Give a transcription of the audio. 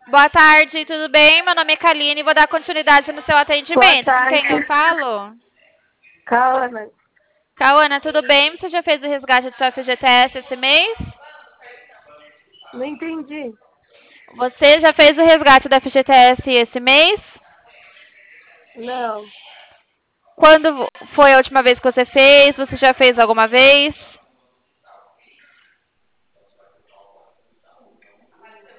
Boa tarde, tudo bem? Meu nome é Kaline e vou dar continuidade no seu Boa atendimento. Com quem eu tarde, falo? Cauana. Cauana, tudo bem? Você já fez o resgate do seu FGTS esse mês? Não entendi. Você já fez o resgate do FGTS esse mês? Não, Quando foi a última vez que você fez? Você já fez alguma vez?